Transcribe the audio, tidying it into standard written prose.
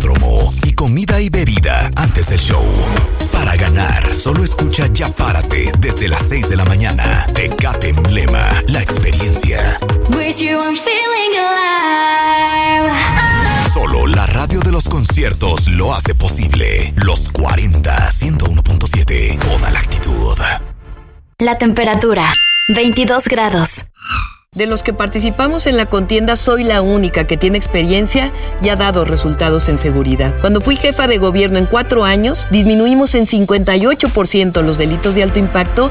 autódromo y comida y bebida antes del show. Para ganar, solo escucha Ya Párate desde las 6 de la mañana. Tecate Emblema, la experiencia. With you I'm feeling alive. Solo la radio de los conciertos lo hace posible. Los 40 101.7. Toda la actitud. La temperatura, 22 grados. De los que participamos en la contienda, soy la única que tiene experiencia y ha dado resultados en seguridad. Cuando fui jefa de gobierno en 4 años, disminuimos en 58% los delitos de alto impacto